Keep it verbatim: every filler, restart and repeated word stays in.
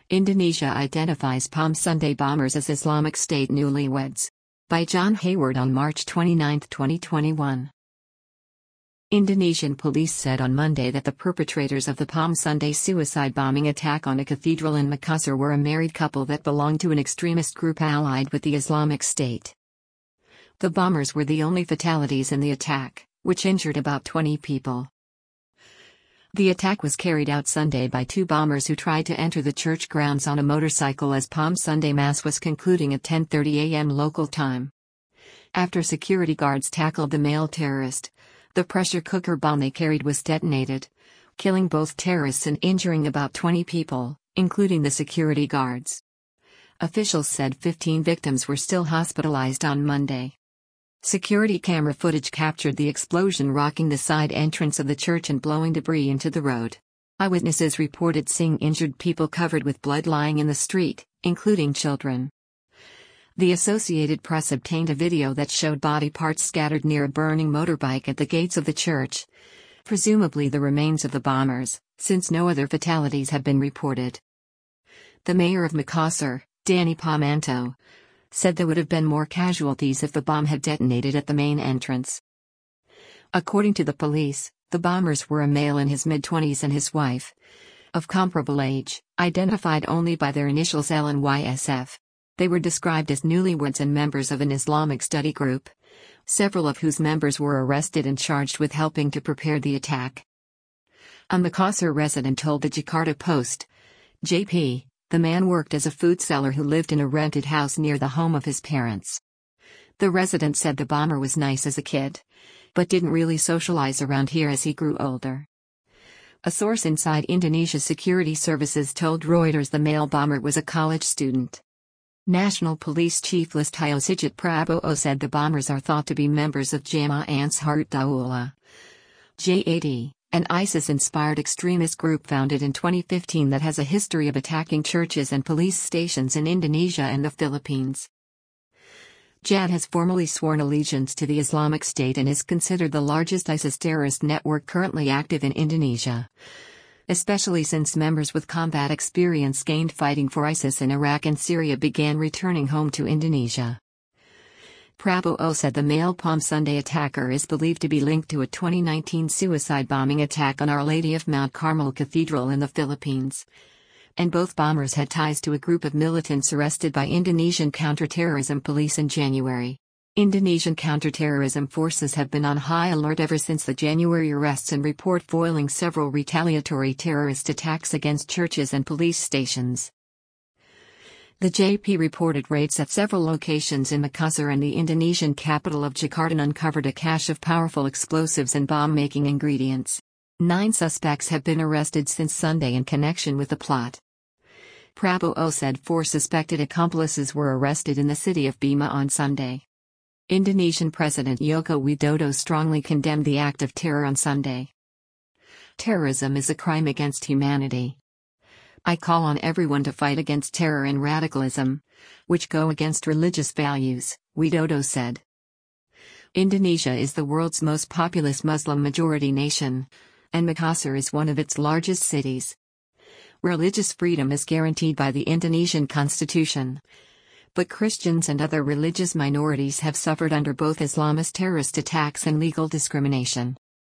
Indonesia identifies Palm Sunday bombers as Islamic State newlyweds. By John Hayward on March twenty-ninth, twenty twenty-one. Indonesian police said on Monday that the perpetrators of the Palm Sunday suicide bombing attack on a cathedral in Makassar were a married couple that belonged to an extremist group allied with the Islamic State. The bombers were the only fatalities in the attack, which injured about twenty people. The attack was carried out Sunday by two bombers who tried to enter the church grounds on a motorcycle as Palm Sunday Mass was concluding at ten thirty a m local time. After security guards tackled the male terrorist, the pressure cooker bomb they carried was detonated, killing both terrorists and injuring about twenty people, including the security guards. Officials said fifteen victims were still hospitalized on Monday. Security camera footage captured the explosion rocking the side entrance of the church and blowing debris into the road. Eyewitnesses reported seeing injured people covered with blood lying in the street, including children. The Associated Press obtained a video that showed body parts scattered near a burning motorbike at the gates of the church, presumably the remains of the bombers, since no other fatalities have been reported. The mayor of Makassar, Danny Pomanto, said there would have been more casualties if the bomb had detonated at the main entrance. According to the police, the bombers were a male in his mid-twenties and his wife, of comparable age, identified only by their initials L and Y S F. They were described as newlyweds and members of an Islamic study group, several of whose members were arrested and charged with helping to prepare the attack. A Makassar resident told the Jakarta Post, J P, the man worked as a food seller who lived in a rented house near the home of his parents. The resident said the bomber was nice as a kid, but didn't really socialize around here as he grew older. A source inside Indonesia's security services told Reuters the male bomber was a college student. National Police Chief Listio Sigit Prabowo said the bombers are thought to be members of Jamaah Ansarut Daulah, J A D, an ISIS-inspired extremist group founded in twenty fifteen that has a history of attacking churches and police stations in Indonesia and the Philippines. J A D has formally sworn allegiance to the Islamic State and is considered the largest ISIS terrorist network currently active in Indonesia, especially since members with combat experience gained fighting for ISIS in Iraq and Syria began returning home to Indonesia. Prabowo said the male Palm Sunday attacker is believed to be linked to a twenty nineteen suicide bombing attack on Our Lady of Mount Carmel Cathedral in the Philippines, and both bombers had ties to a group of militants arrested by Indonesian counterterrorism police in January. Indonesian counterterrorism forces have been on high alert ever since the January arrests and report foiling several retaliatory terrorist attacks against churches and police stations. The J P reported raids at several locations in Makassar and the Indonesian capital of Jakarta and uncovered a cache of powerful explosives and bomb-making ingredients. Nine suspects have been arrested since Sunday in connection with the plot. Prabowo said four suspected accomplices were arrested in the city of Bima on Sunday. Indonesian President Joko Widodo strongly condemned the act of terror on Sunday. Terrorism is a crime against humanity. I call on everyone to fight against terror and radicalism, which go against religious values, Widodo said. Indonesia is the world's most populous Muslim-majority nation, and Makassar is one of its largest cities. Religious freedom is guaranteed by the Indonesian constitution, but Christians and other religious minorities have suffered under both Islamist terrorist attacks and legal discrimination.